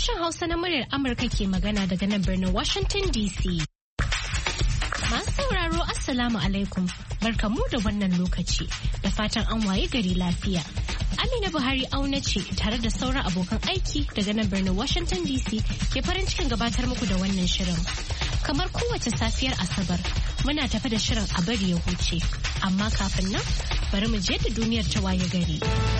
Sashen Hausa na muryar Amurka ke magana daga nan birnin Washington DC. Masu sauraro Assalamu alaikum, barkamu da wannan lokaci da fatan an waye gari lafiya. Amina Buhari auna ce tare da sauran abokan aiki daga nan birnin Washington DC ke farin cikin gabatar muku da wannan shirin. Kamar kowace safiyar Asabar, muna tafi da shirin a bari ya huce, amma kafin nan bari mu je da duniyar ta waye gari.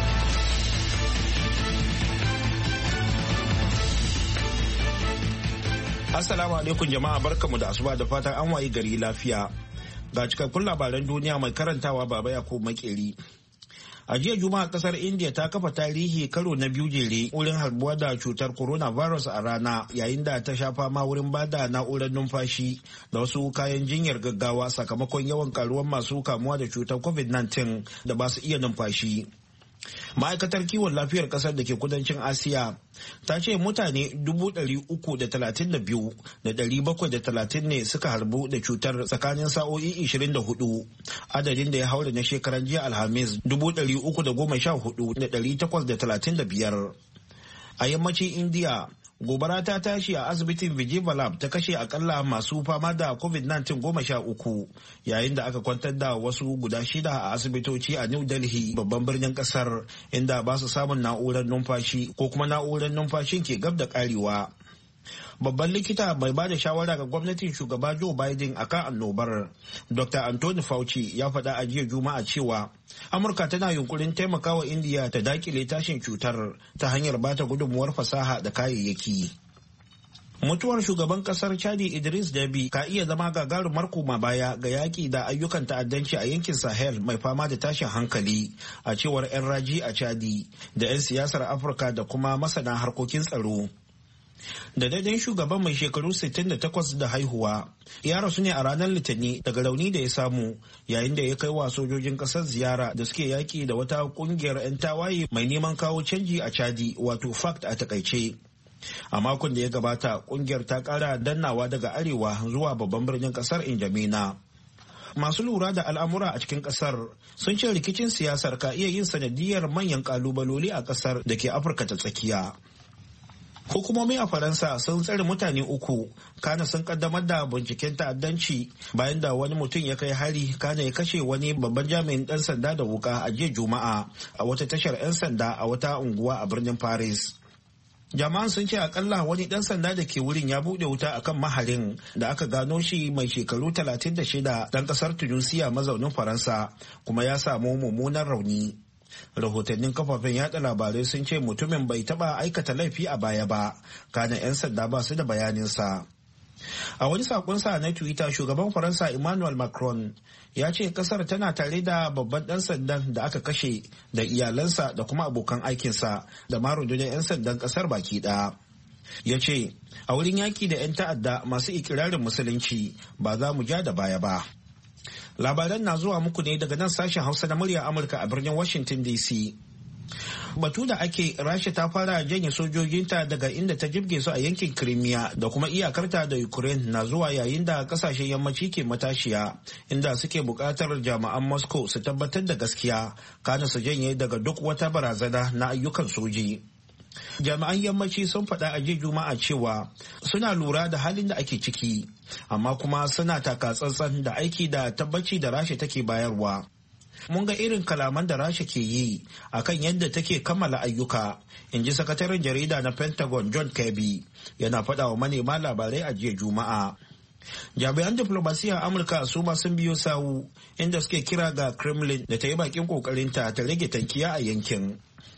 Assalamu alaikum jama'a, barkamu da asuba da fatan an wayi gari lafiya. Ga cikakkun labaran duniya mai karantawa Baba Yakubu Makeri. A jiya Juma'a kasar India ta kafa tarihi karo na biyu jere wurin harbuwa da cutar coronavirus a rana, yayin da ta sha fama wurin bada na'urar numfashi da wasu kayan jinyar gaggawa sakamakon yawan karuwar masu kamuwa da cutar COVID-19 da ba su iya numfashi. Ma'aikatar kiwon lafiyar kasar da ke kudancin Asiya ta ce mutane 322,730 ne suka harbu da cutar tsakanin sa'o'i 24, adadin da ya haura na shekaran jiya Alhamis 314,835. A yammacin Indiya, gobara ta tashi a asibitin Vijayawada ta kashe akalla masu fama da COVID-19 13, yayin da aka kwantar da wasu guda 6 a asibitoci a New Delhi, babban birnin kasar, inda ba su samun na'urar numfashi ko kuma na'urar numfashin ke gab da karewa. Babban likita mai ba da shawara ga gwamnatin shugaba Joe Biden akan annobar, Dr. Anthony Fauci, ya faɗa a jiya Juma'a cewa Amurka tana yunkurin taimakawa Indiya ta dakile tashin cutar ta hanyar bata gudunmuwar fasaha da kayayyaki. Mutuwar shugaban kasar Chadi Idris Deby ka iya zama gagarumar koma baya ga yaki da ayyukan ta'addanci a yankin Sahel mai fama da tashin hankali, a cewar 'yan raji a Chadi da 'yan siyasar Afirka da kuma masana harkokin tsaro. Da daidai shugaban mai shekaru 68 da haihuwa ya rasu ne a ranar Litinin daga rauni da ya samu yayin da ya kai wa sojojin kasar ziyara da suke yaki da wata kungiyar 'yan tawaye mai neman kawo canji a Chadi, wato FACT a takaice. A makon da ya gabata, kungiyar ta kara dannawa daga arewa zuwa babban birnin kasar Injamena. Masu lura da al'amura a cikin kasar sun ce rikicin siyasar ka iya yin sanadiyar manyan kalubaloli a kasar da ke Afirka ta tsakiya. Hukumomi a Faransa sun tsare mutane 3, kana sun kaddamar da binciken ta'addanci bayan da wani mutum ya kai hari kana ya kashe wani babban jami'in dan sanda da wuka a jiya Juma'a a wata tashar 'yan sanda a wata unguwa a birnin Paris. Jama'an sun ce akalla wani dan sanda da ke wurin ya bude wuta akan maharin da aka gano shi mai shekaru 36 dan kasar Tunisia mazaunin Faransa, kuma ya samu mummunan rauni. Rahotannin kafafen yada labarai sun ce mutumin bai taba aikata laifi a baya ba, kana 'yan sanda ba su da bayaninsa. A wani sakonsa na Twitter, shugaban Faransa Emmanuel Macron ya ce kasar tana tare da babban dan sandan da aka kashe da iyalansa da kuma abokan aikinsa da ma rundunar 'yan sandan kasar baki ɗaya. Ya ce, a wurin yaki da 'yan ta'adda masu ikirarin musulunci ba za mu ja da baya ba. Labaran na zuwa muku ne daga nan sashen Hausa na murya Amurka a birnin Washington DC. Batu da ake, Rasha ta fara janye sojojinta daga inda ta jibge su a yankin Crimea da kuma iyakarta da Ukraine na zuwa yayin da kasashen yammaci ke matashiya, inda suke buƙatar jami'an Moscow su tabbatar da gaskiya kana su janye daga duk wata barazana na ayyukan soji. Jami'an yammaci sun faɗa a jiya Juma'a cewa suna lura da halin da ake ciki, amma kuma suna taka tsantsan da aiki da tabbaci da Rasha take bayarwa. Mun ga irin kalaman da Rasha ke yi akan yadda take kammala ayyuka, in ji sakataren jarida na Pentagon John Kirby yana faɗa wa manema labarai a jiya Juma'a. Jami'an diflomasiyyar Amurka su ma sun biyo sawu, inda suke kira ga Kremlin da ta yi bakin kokarinta ta rage tankiya a yankin.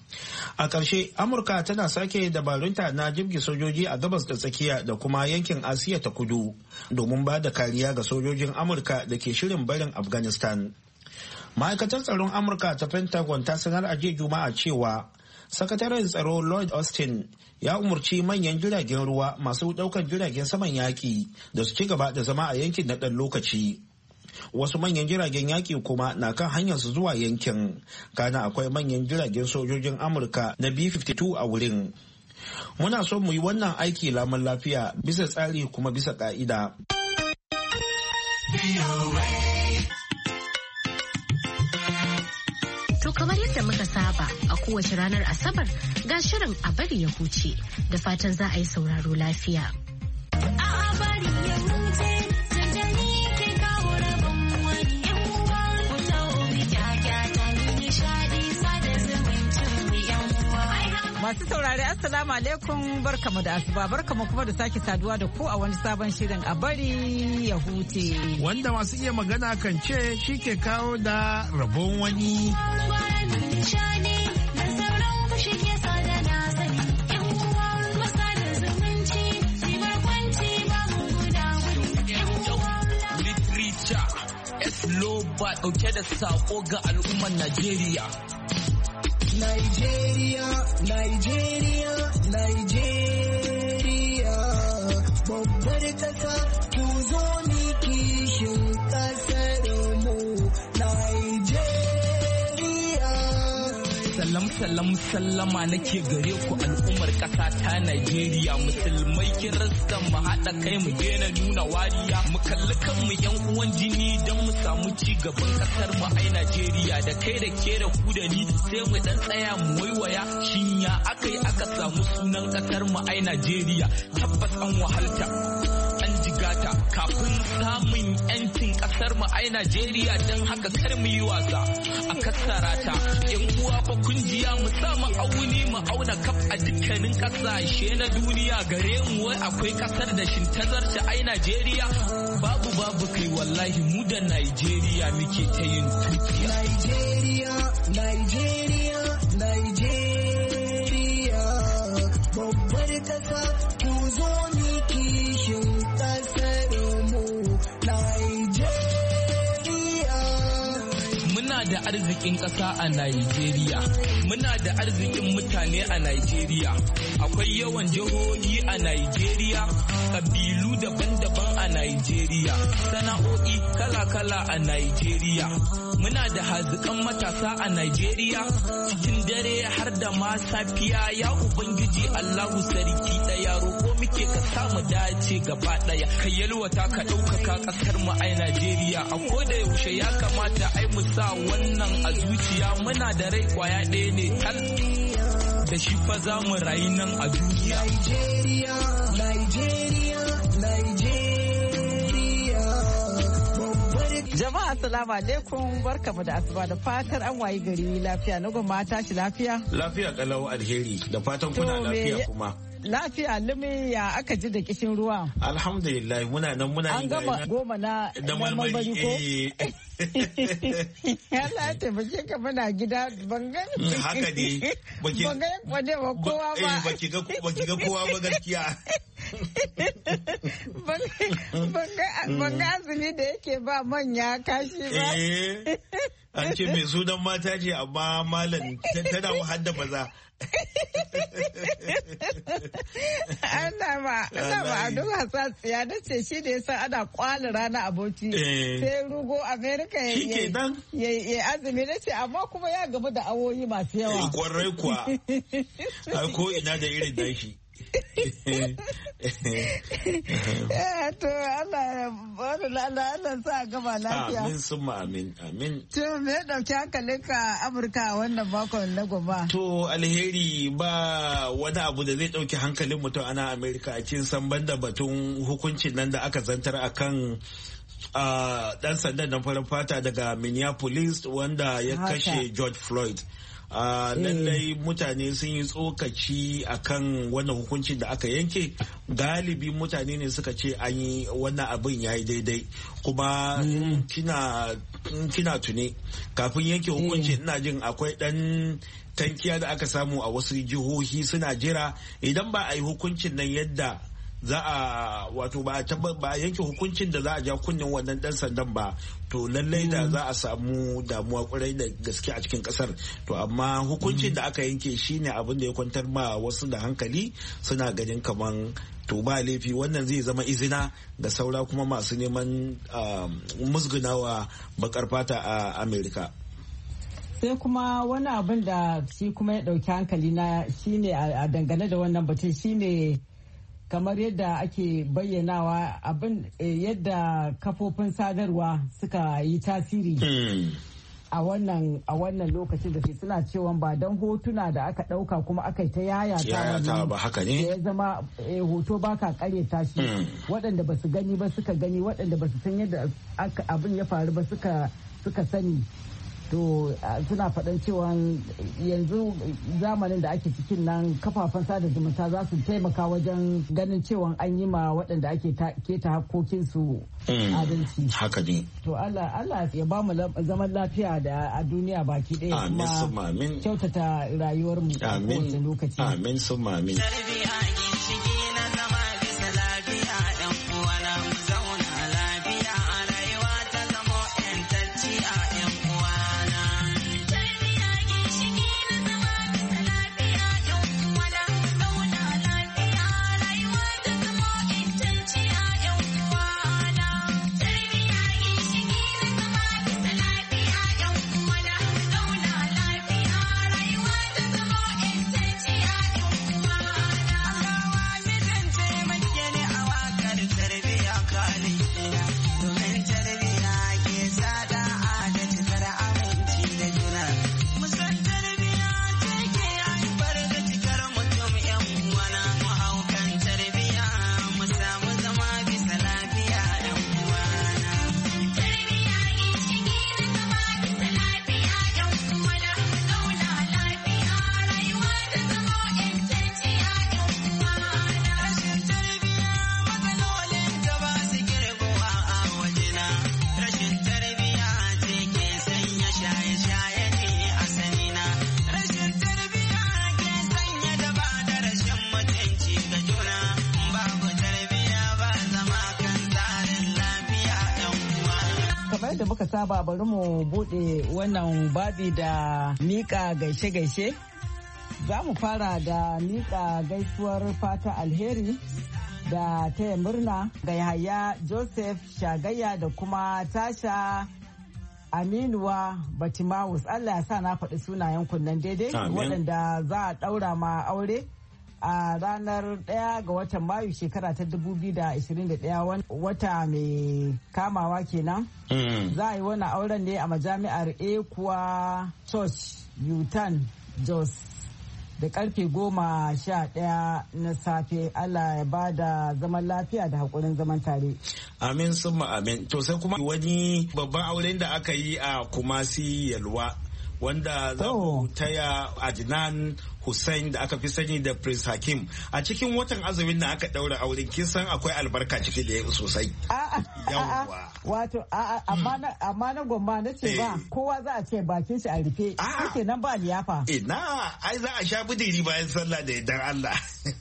A ƙarshe, Amurka tana sake dabarunta na jibge sojoji a gabas da tsakiya da kuma yankin Asiya ta kudu domin ba da kariya ga sojojin Amurka da ke shirin barin Afghanistan. Ma'aikatar tsaron Amurka ta Pentagon ta sanar a jiya Juma'a cewa Sakataren tsaro Lloyd Austin ya umarci manyan jiragen ruwa masu ɗaukar jiragen saman yaƙi da su ci gaba da zama a yankin na ɗan lokaci. Wasu manyan jiragen yaƙi kuma na kan hanyar su zuwa yankin, kana akwai manyan jiragen sojojin Amurka na B-52 a wurin. Muna so mu yi wannan aiki lamun lafiya bisa tsari kuma bisa ƙa'ida. kamar yadda muka saba a kowace ranar Asabar ga shirin a bari ya huce da fatan za a yi sauraro lafiya. A bari ya huce. Masu saurari Assalamu alaikum barkamu da asuba barkamu kuma da sake saduwa da ku a wani sabon shirin a bari ya huce. Wanda masu iya magana kan ce shi ke kawo da rabon wani. Ba dauke da sako ga al'ummar Najeriya. Nigeria, babbar kasa ku zo ni kishin kasar mu Nigeria. Salam sallama nake gare ku al'ummar kasa ta Nigeria, musulmai kirista mu haɗa kai mu daina nuna wariya, mu kalli kanmu yan uwan jini don mu samu ci gaban kasar mu ai Nigeria, da kai da ke da ku da ni sai mu dan tsaya mu waiwaya shinya akai aka samu sunan kasar mu ai Nigeria. Tabbas an wahalta an jigata kafin samun yancin kasar mu ai Nigeria, don haka kar mu yi wasa a kasara ta. Yan uwa fa kungiya mu sa mu auni mu auna kaf a dukkanin kasashe na duniya, gare mu wai akwai kasar da shin tazarta ai Nigeria. Babu kai wallahi mu da Nigeria muke ta yin tukiya. Nigeria, babbar kasa ku zo ni kishin kasar mu Nigeria. Muna da arzikin ƙasa a Nigeria, muna da arzikin mutane a Nigeria, akwai yawan jihohi a Nigeria, kabilu daban-daban a Nigeria, sana'o'i kala-kala a Nigeria. Muna da hazikan matasa a Nigeria, cikin dare har da ma safiya, ya Ubangiji Allahu sarki ɗaya, roƙo muke ka samu dace gaba ɗaya, ka yalwata ka ɗaukaka ƙasar mu ai Nigeria. A koda yaushe ya kamata ai mu sa wannan a zuciya, muna da rai kwaya ɗaya ne tal, da shi fa za mu rayu nan a duniya. Nigeria. Jama'a assalamu alaikum barkamu da asuba da fatar an wayi gari lafiya, na gwamma tashi lafiya. Lafiya kalau alheri da fatan kuna lafiya kuma. Lafiya lumi ya aka ji da kishin ruwa. Alhamdulillah muna nan muna an gama goma na marmari ko. Allah ya taimake ka muna gida bangan. Haka ne. Bangan wane ba kowa ba. Baki ga kowa ba gaskiya. Banga azumi da yake ba manya kashi ba. An ce mai sunan mata ce amma malam tana hadda maza. ana ba a duk hasatsiya na ce shi da yasa ana kwala rana aboki sai rugo America ya azumi na ce amma kuma ya gamu da awoyi masu yawa. Kwarai kuwa ko ina da irin dashi. To Allah sa gaba lafiya. Amin summa amin. To me ya dauki hankalinka Amurka wannan makon na gaba? To alheri ba wani abu da zai dauki hankalin mutum ana Amerika a cikin san banda batun hukuncin nan da aka zantar akan dan sandan na farin fata daga Minneapolis wanda ya kashe George Floyd. Lallai mutane sun yi tsokaci akan wannan hukuncin da aka yanke. Galibi mutane ne suka ce an yi wannan abin ya yi daidai, kuma kina tune kafin yanke hukuncin ina jin akwai dan tankiya da aka samu a wasu jihohi suna jira idan ba a yi hukuncin nan yadda za a wato ba a yanke hukuncin da za a ja kunnen wannan dan sandan ba, to lallai da za a samu damuwa kwarai da gaske a cikin kasar. To amma hukuncin da aka yanke shine abin da ya kwantar ma wasu da hankali, suna ganin kaman to ba laifi, wannan zai zama izina da saura kuma masu neman musgunawa bakar fata a Amerika. Sai kuma wani abin da shi kuma ya dauki hankali na shine a dangane da wannan batun shine kamar yadda ake bayyanawa abin yadda kafofin sadarwa suka yi tasiri a wannan lokacin da suna cewa ba don hotuna da aka dauka kuma aka yi ta yayata ba haka ne ya zama hoto ba ka karyata shi waɗanda ba su gani ba suka gani waɗanda ba su san yadda abin ya faru ba suka sani to suna faɗan cewa yanzu zamanin da ake cikin nan kafafen sada zumunta za su taimaka wajen ganin cewa an yi ma waɗanda ake keta hakkokinsu adalci. Haka ne. To Allah ya ba mu zaman lafiya da a duniya baki ɗaya kuma kyautata rayuwarmu a kowace lokaci. Amin sun amin. da muka saba bari mu bude wannan babi da mika gaishe-gaishe. Za mu fara da mika gaisuwar fata alheri da taya murna ga Yahaya Joseph Shagaya da kuma Tasha Aminuwa Batimawus. Allah ya sa na faɗi sunayen kunnen daidai waɗanda za a ɗaura ma aure a ranar 1 ga watan Mayu shekara ta 2021 wata mai kamawa kenan. Za a yi wannan auren ne a majami'ar Ekuwa Church Utan Jos da karfe 11 na safe. Allah ya ba da zaman lafiya da haƙurin zaman tare. Amin summa amin. To sai kuma wani babban auren da aka yi a Kumasi Yalwa wanda za mu taya Adnan Hussein da aka fi sani da Prince Hakim. A cikin watan azumin da aka daura auren kin san akwai albarka ciki da sosai. Yawwa. Wato amma na gomma na ce ba kowa za a ce bakin shi a rufe. Kike nan ba liyafa. Ina ai za a sha budiri bayan sallah da yardar Allah.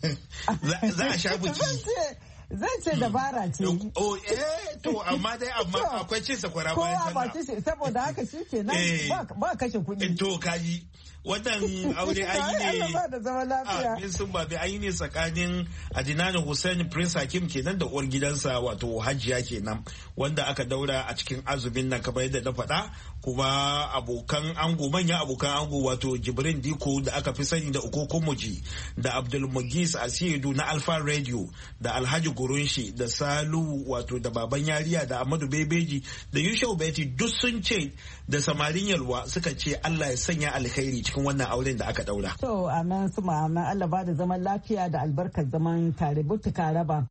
Za a sha budiri. Zan ce dabara ce. To amma akwai cin sakwara bayan sallah. Kowa ba ci saboda haka shi ke nan ba kashe kuɗi. To kaji. Wannan aure an yi ne sun babi an yi ne tsakanin Adnan Hussein Prince Hakim kenan da uwar gidansa wato Hajiya kenan wanda aka daura a cikin azumin nan kamar yadda na faɗa kuma abokan ango manyan abokan ango wato Jibrin Diko da aka fi sani da Okoko Muji da Abdul Mugis Asidu na Alfa Radio da Alhaji Gurunshi da Salu wato da Baban Yariya da Ahmadu Bebeji da Yushau Beti duk sun ce da samarin Yalwa suka ce Allah ya sanya alkhairi cikin wannan auren da aka daura. To amen su amen Allah ba da zaman lafiya da albarkar zaman tare butuka raba.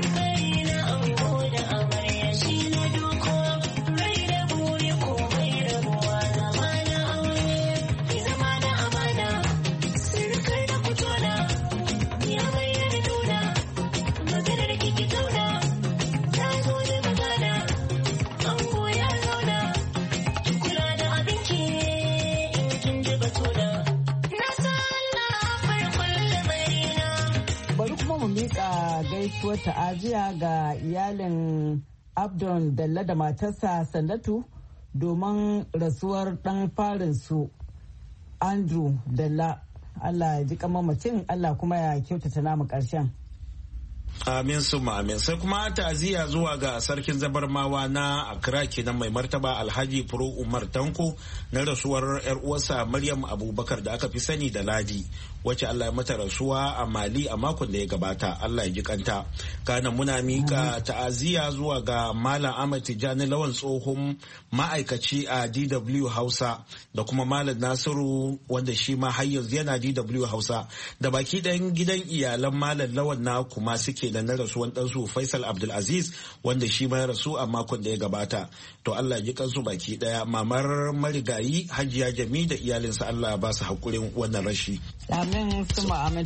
Gaisuwar ta'aziya ga iyalin Abdon Dalla da matarsa Sannatu domin rasuwar dan farin su Andrew Dalla. Allah ya ji kamamacin Allah kuma ya kyautata namu karshen. Amin summa amin. Sai kuma ta'aziyya zuwa ga sarkin zabarmawa na Accra kenan mai martaba Alhaji Furo Umar Tanko na rasuwar yar uwarsa Maryam Abubakar da aka fi sani da Ladi, wacce Allah ya mata rasuwa a Mali a makon da ya gabata. Allah ya ji kanta. Kana muna mika ta'aziyya zuwa ga Malam Ahmad Tijani Lawan tsohon ma'aikaci a DW Hausa da kuma Malam Nasiru wanda shi ma har yanzu yana DW Hausa da baki ɗayan gidan iyalan Malam Lawan na kuma suke da na rasuwan ɗansu Faisal Abdulaziz wanda shi ma ya rasu a makon da ya gabata. To Allah ya ji kansu baki ɗaya. Mamar marigayi Hajiya Jami da iyalinsa Allah ba su haƙurin wannan rashi. Amin suma amin.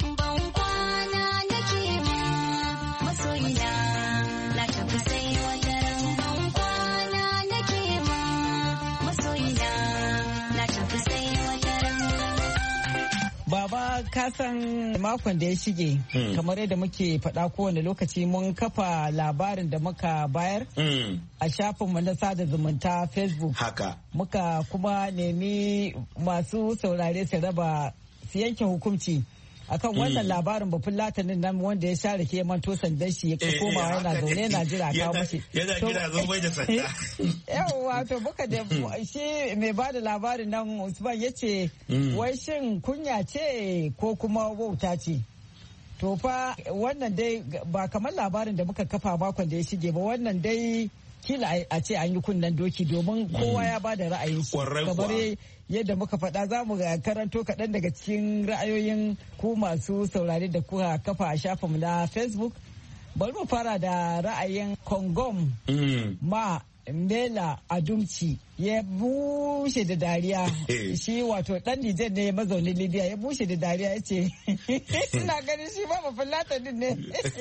Baba kasan makon da ya shige kamar yadda muke faɗa kowane lokaci mun kafa labarin da muka bayar a shafinmu na sada zumunta Facebook. Haka. Muka kuma nemi masu saurare su raba su yanke hukunci akan wannan labarin bafin latinin nan wanda ya share ke manto sandan shi ya koma yana zaune yana jira kawo mashi yana jira zo bai da sanda yawa to buka da shi mai bada labarin nan Usman yace wai shin kunya ce ko kuma wauta ce to fa wannan dai ba kamar labarin da muka kafa makon da ya shige ba wannan dai kila a ce an yi kunnen doki domin kowa ya ba da ra'ayin shi kamar yadda muka faɗa za mu karanto kaɗan daga cikin ra'ayoyin ku masu saurari da kuka kafa a shafinmu na Facebook. Bari mu fara da ra'ayin Kongom ma Mela Adumci ya bushe da dariya shi wato ɗan Nijar ne mazaunin Libya ya bushe da dariya ya ce ina ganin shi ba mafilata din ne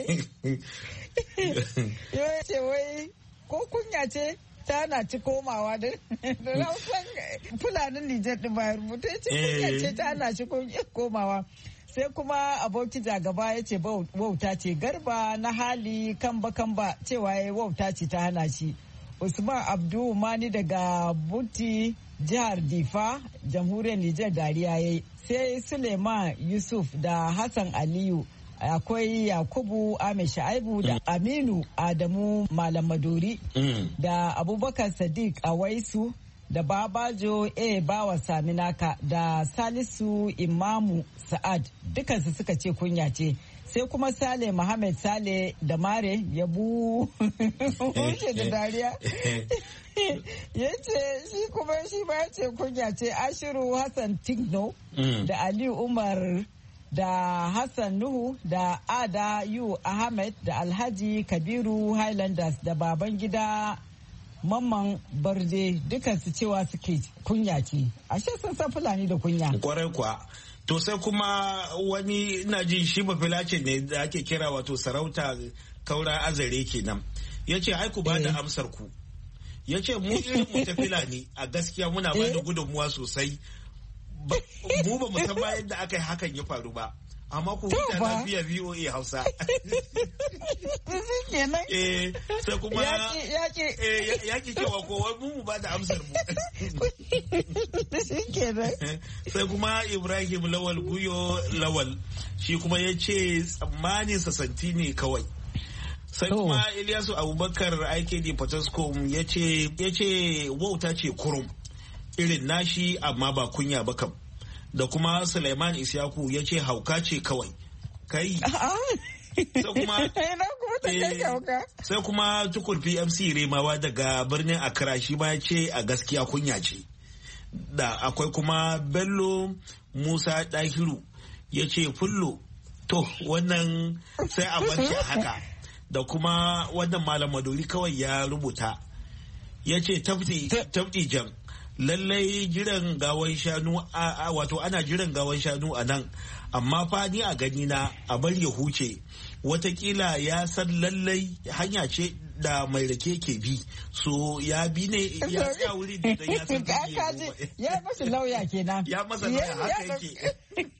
ya ce wai ko kunya ce ta na ci komawa da rausan fulanin Nijar ɗin bayan rubuta ya ce kunya ce ta na ci komawa. Sai kuma aboki jagaba ya ce wauta ce Garba na hali kamba cewa ya wauta ce ta hana shi. Usman Abdu Mani daga Buti jihar Difa jamhuriyar Nijar dariya ya yi. Sai Suleiman Yusuf da Hassan Aliyu akwai Yakubu Ahmed Shaibu da Aminu Adamu Malam Maduri da Abubakar Sadiq Awaisu da Babajo Bawa Saminaka da Salisu Imamu Sa'ad dukansu suka ce kunya ce. Sai kuma Sale Muhammad Sale da Mare ya bushe da dariya ya ce shi kuma shi ba ya ce kunya ce. Ashiru Hassan Tigno da Aliyu Umar da Hassan Nuhu da Ada Yu Ahmed da Alhaji Kabiru Highlanders da Babangida Mamman Barde dukansu cewa suke kunya ce. Ashe sun san Fulani da kunya. Kwarai kwa. To sai kuma wani ina jin shi bafilacin ne da ake kira wato sarauta kaura azare kenan. Ya ce ai ku ba da amsar ku. Ya ce mu irin mu ta Fulani a gaskiya muna ba da gudunmuwa sosai. Mu ba mu san ba yadda aka yi hakan ya faru ba. Amma ku huta lafiya VOA Hausa. Sai kuma yaki cewa kowa mu ba da amsar mu. Sai kuma Ibrahim Lawal Guyo Lawal shi kuma ya ce tsammanin sasanti ne kawai. Sai kuma Ilyasu Abubakar IKD Potoscom ya ce wauta ce kurum irin nashi amma ba kunya ba kam. Da kuma Suleiman Isyaku ya ce hauka ce kawai. Kai. Sai kuma Tukur PMC Remawa daga birnin Accra shi ma ya ce a gaskiya kunya ce. Da akwai kuma Bello Musa Dahiru ya ce fullo to wannan sai a bar haka. Da kuma wannan Malam Maduri kawai ya rubuta ya ce tafti jam. Lallai jiran gawan shanu wato ana jiran gawan shanu a nan amma fa ni a gani na a bar ya huce watakila ya san lallai hanya ce da mai rake ke bi so ya bi ne ya tsaya wuri da ya san ya masa lauya kenan ya masa lauya haka yake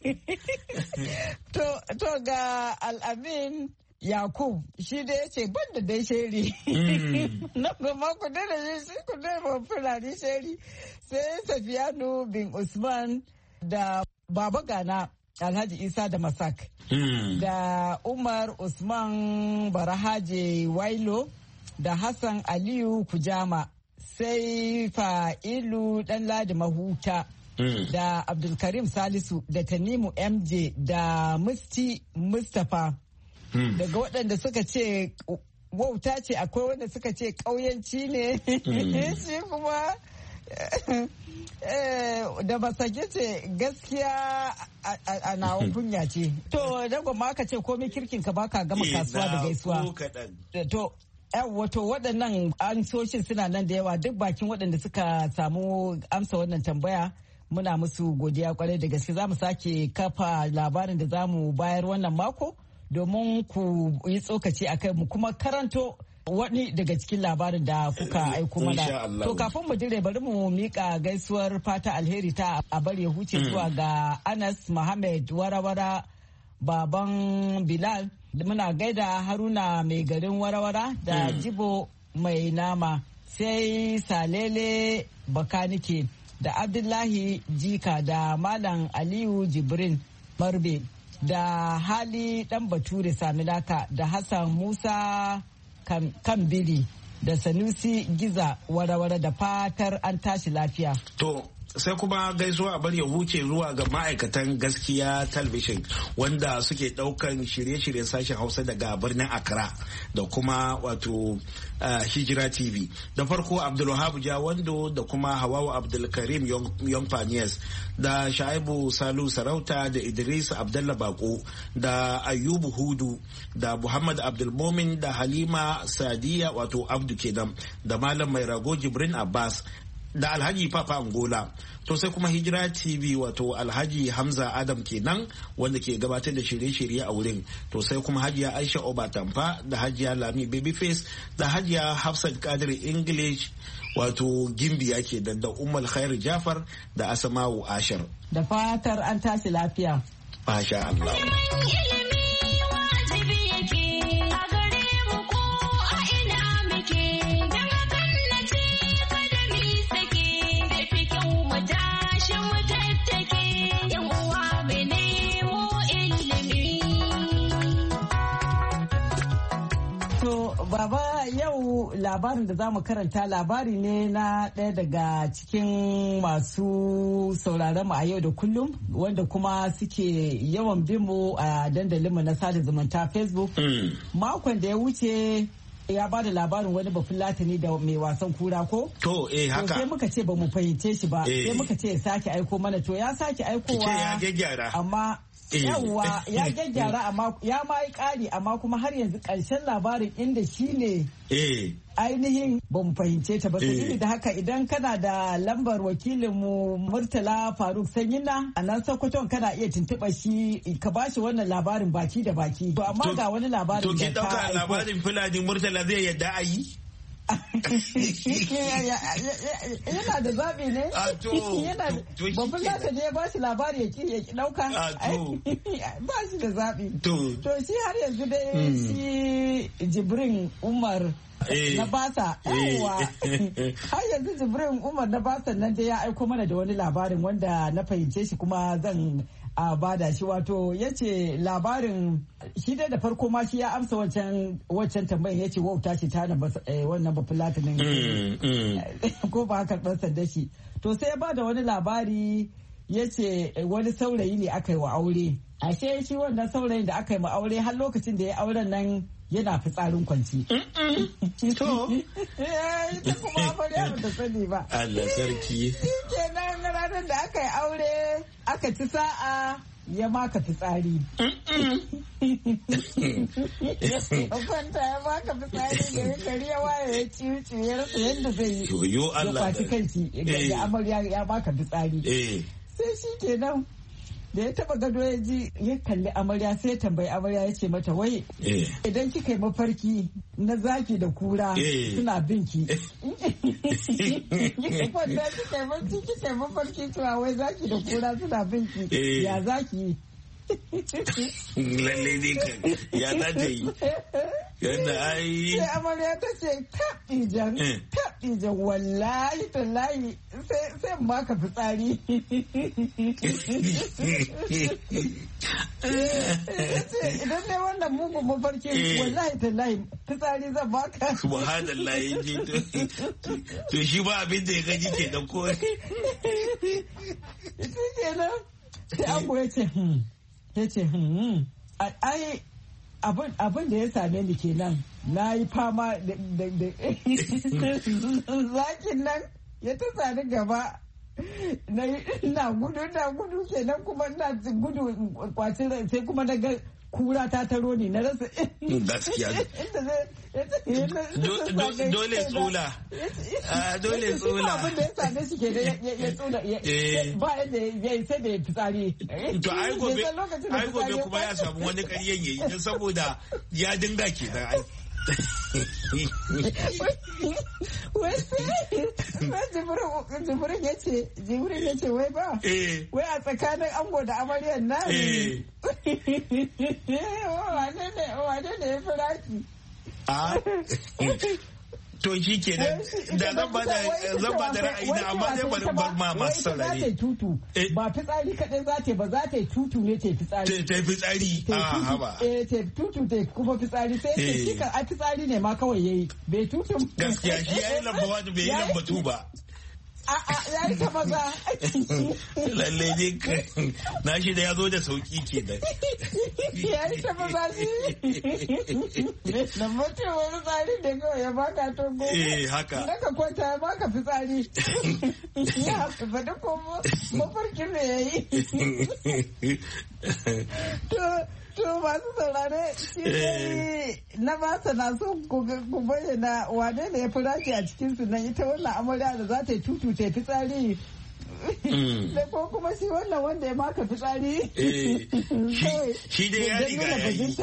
to ga Al-Amin Yakub shi da ya ce ban da dai sheri na gama ku da shi ku da Fulani sheri sai Safiyanu bin Usman da Baba Gana Alhaji Isa da Masak. Da Umar Usman Barahaje Wailo da Hassan Aliyu Kujama. Sai Fa'ilu Ɗanladi Mahuta. Da Abdulkarim Salisu da Tanimu MJ da Musti Mustapha. Daga waɗanda suka ce wauta ce akwai wanda suka ce ƙauyanci ne. Shi kuma da Masage ce gaskiya a nawa kunya ce. To dago ma aka ce komai kirkin ka baka gama kasuwa da gaisuwa. To wato waɗannan ansoshin suna nan da yawa duk bakin waɗanda suka samu amsa wannan tambaya muna musu godiya kwarai da gaske. Za mu sake kafa labarin da za mu bayar wannan mako domin ku yi tsokaci a kai mu kuma karanto wani daga cikin labarin da kuka aiko mana. To kafin mu dire bari mu mika gaisuwar fata alheri ta a bari ya huce zuwa ga Anas Muhammad Warawara baban Bilal. Muna gaida Haruna mai garin Warawara da Jibo mai nama sai Salele Bakanike da Abdullahi Jika da Malam Aliyu Jibrin Marbe da Hali Dan Bature Samilaka da Hassan Musa Kambili da Sanusi Giza Warawara da fatar an tashi lafiya. To sai kuma gaisuwa a bari ya huce zuwa ga ma'aikatan Gaskiya Talabijin wanda suke daukan shirye-shiryen sashen Hausa daga birnin Accra da kuma wato Hijira TV. Da farko Abdulwahab Jawando da kuma Hawawa Abdulkarim Young Pioneers da Shaibu Salu Sarauta da Idris Abdullah Bako da Ayubu Hudu da Muhammad Abdulmomin da Halima Sadiya wato Abdu kenan da Malam Mai Rago Jibrin Abbas da Alhaji Papa Angola. To sai kuma Hijira TV wato Alhaji Hamza Adam kenan wanda ke gabatar da shirye-shirye a wurin. To sai kuma Hajiya Aisha Obatampa da Hajiya Lami Babyface da Hajiya Hafsat Kadir English wato Gimbiya ke da Ummul Khair Jafar da Asma'u Ashar. Da fatar an tashi lafiya. Masha Allah. Baba yau labarin da za mu karanta labari ne na ɗaya daga cikin masu sauraron mu a yau da kullum wanda kuma suke yawan bin mu a dandalinmu na sada zumunta Facebook. Makon da ya wuce ya ba da labarin wani bafulatani da mai wasan kura ko? To haka. Sai muka ce ba mu fahimce shi ba. Sai muka ce ya sake aiko mana to ya sake aikowa. Ya gyaggyara. Amma yawwa ya gyaggyara amma ya ma yi ƙari amma kuma har yanzu ƙarshen labarin inda shi ne ainihin ba mu fahimce ta ba. Sabili da haka idan kana da lambar wakilinmu Murtala Faruk Sanyina a nan Sokoton kana iya tuntuɓa shi ka ba shi wannan labarin baki da baki. To amma ga wani labarin da ka aiko. To ki ɗauka labarin Fulani Murtala zai yadda a yi? Yana da zaɓi ne? Babban lata ne ya ba shi labari ya ki ɗauka? Ba shi da zaɓi. To shi har yanzu dai shi Jibrin Umar na Basa. Har yanzu Jibrin Umar na Basa nan dai ya aiko mana da wani labarin wanda na fahimce shi kuma zan a bada shi wato ya ce labarin shi dai da farko ma shi ya amsa wancan tambayin ya ce wauta ce ta wannan bafulatinin ko ba haka ɗan sanda shi to sai ya bada wani labari ya ce wani saurayi ne aka yi wa aure ashe shi wannan saurayin da aka yi wa aure har lokacin da ya auren nan yana fitsarin kwanci. To. Ita kuma amarya ba ta sani ba. Allah sarki. Shi kenan ranar da aka yi aure aka ci sa'a ya maka fitsari. Ya kwanta ya maka fitsari da ya kari ya waye ya ciwo ya rasa yadda zai yi. Yo Allah. Ya kwaci kanci da amarya ya maka fitsari. Sai shi kenan. Da ya taba gado ya ji ya kalli amarya sai ya tambayi amarya ya ce mata wai idan kika yi mafarki na zaki da kura suna binki wanda kika yi mafarki cewa wai zaki da kura suna binki ya zaki lalle ne kan ya za ta yi yadda ai sai amarya ta ce tab ijan tab Ije wallahi tallahi sai ma ka fitsari. Idan ne wannan mugun mafarki wallahi tallahi fitsari zan baka. Subhanallah yaji to shi ba abin da ya gaji ke da ko. Ita kenan sai ango ya ce ai abin da ya same ni kenan na yi fama da zakin nan ya ta sani gaba na gudu kenan kuma na gudu kwacin rai sai kuma na ga kura ta taro ni na rasa gaskiya dole tsula abin da ya same shi ke ya tsula ba yadda ya yi sai da ya fitsari to ai gobe kuma ya samu wani ƙaryen yayi don saboda ya dinga ke da ai jibirin ya ce wai ba wai a tsakanin ango da amaryar na wane ne ya fi raki to shi ke da zan ba da ra'ayi na amma zai bari ma masu saurare. Za ta yi tutu ba fitsari kaɗai za ta ba za ta yi tutu ne ta yi fitsari. Ta yi fitsari a haba. Ta yi tutu ta kuma fitsari sai shi kan a fitsari ne ma kawai ya yi bai tutu. Gaskiya shi ya yi lamba wani bai yi lambatu ba. Ya yi ta maza. Lallai ne na shi da ya zo da sauki ke da. Ya yi ta maza shi. Na mutum wani tsari da kawai ya baka togo. Haka. Naka kwanta ya baka fitsari. Ya faɗi ko mafarkin da ya yi. To masu saurare shi ne na ba na so ku bayyana wane ne ya fi rashi a cikin su nan ita wannan amarya da za ta yi tutu ta fitsari da ko kuma shi wannan wanda ya maka fitsari shi dai ya riga ya yi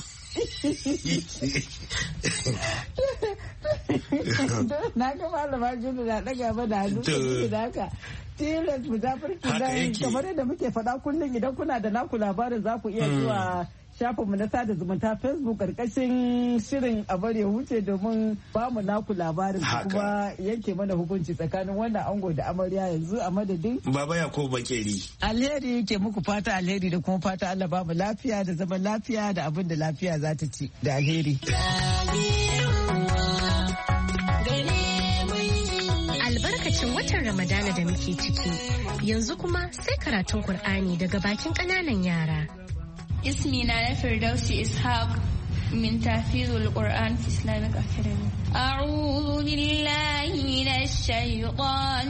na ga malama Julu na daga ba da hannu da haka tilas mu zafirki dan kamar yadda muke faɗa kullum idan kuna da naku labarin za ku iya zuwa shafinmu na sada zumunta Facebook karkashin shirin a bari ya huce domin ba mu naku labarin kuma yanke mana hukunci tsakanin wannan ango da amarya yanzu a madadin Baba Yakubu Bakeri. Alheri ke muku fata alheri da kuma fata Allah ba mu lafiya da zaman lafiya da abin da lafiya za ta ci da alheri. Albarkacin watan Ramadana da muke ciki yanzu kuma sai karatun Kur'ani daga bakin ƙananan yara. اسمي نانا فردوسي إسحاق من تحفيظ القرآن في Islamic Academy. أعوذ بالله من الشيطان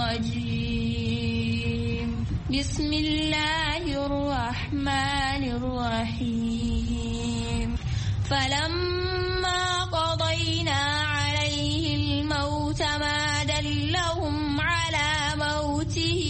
الرجيم. بسم الله الرحمن الرحيم. فلما قضينا عليه الموت ما دلهم على موته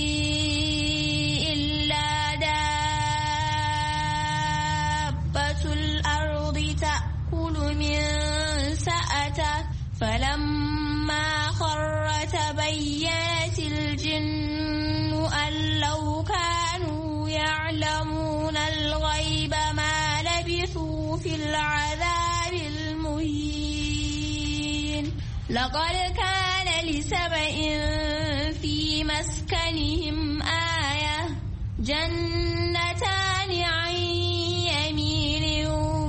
فلما خر تبينت الجن أن لو كانوا يعلمون الغيب ما لبثوا في العذاب المهين لقد كان لسبإ في مسكنهم آية جنتان عن يمين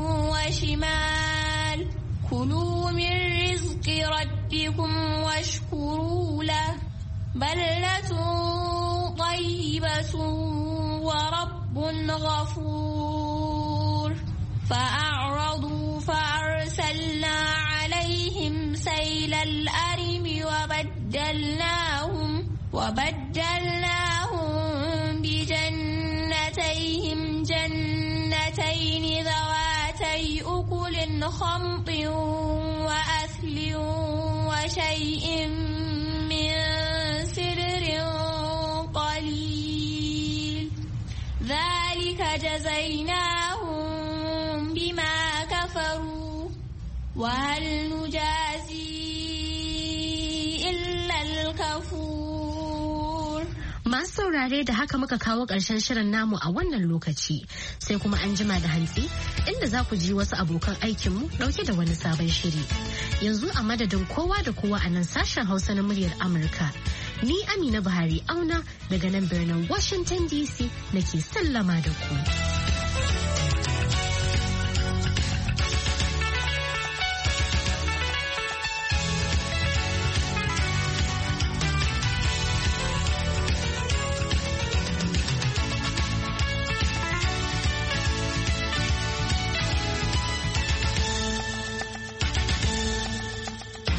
وشمال كلوا من ربكم واشكروا له بلدة طيبة ورب غفور فأعرضوا فأرسلنا عليهم سيل الأرم وبدلناهم بجنتيهم جنتين ذواتي أكل خمط وأثل وشيء من سدر قليل ذلك جزيناهم بما كفروا وهل نجازي إلا الكفور. Masu saurare da haka muka kawo ƙarshen shirin namu a wannan lokaci sai kuma an jima da hantsi inda za ku ji wasu abokan aikinmu ɗauke da wani sabon shiri. Yanzu a madadin kowa da kowa a nan sashen Hausa na muryar Amurka. Ni Amina Buhari Auna daga nan birnin Washington DC nake sallama da ku.